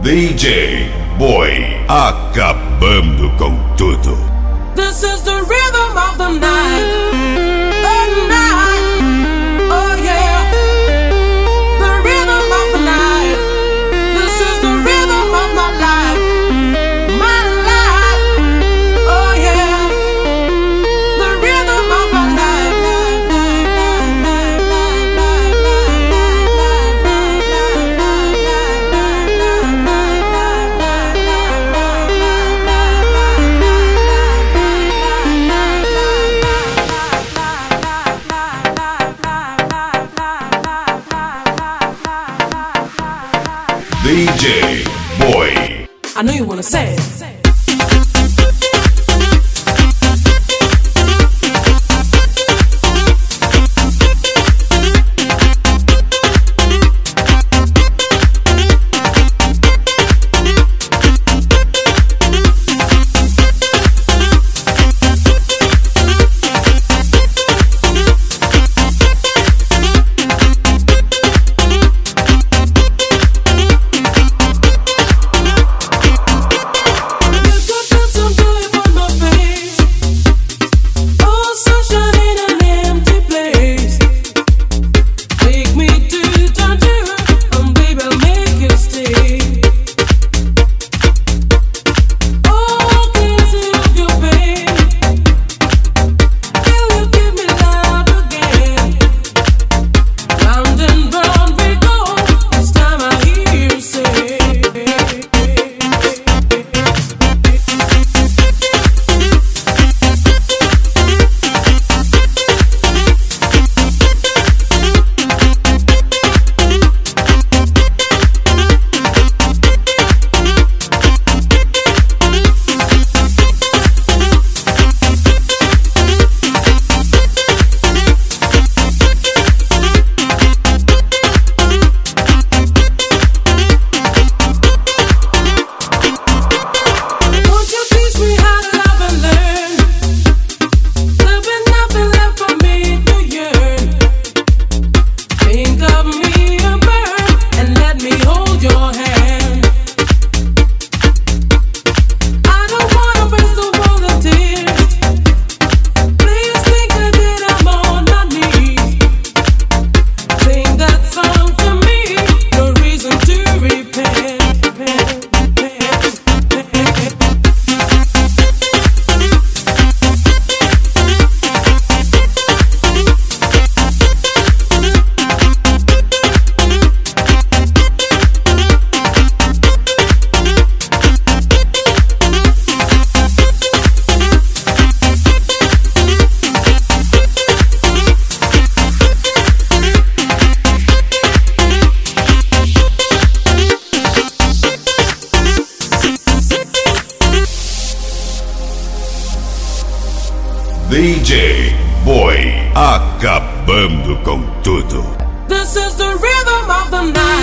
DJ Boy, acabando com tudo. This is the rhythm of the night. The night. Oh yeah. The rhythm of the night. This is the rhythm of my life. My life. Oh yeah. The rhythm of my life. DJ Boy. I know you wanna say it. DJ Boy, acabando com tudo. This is the rhythm of the night.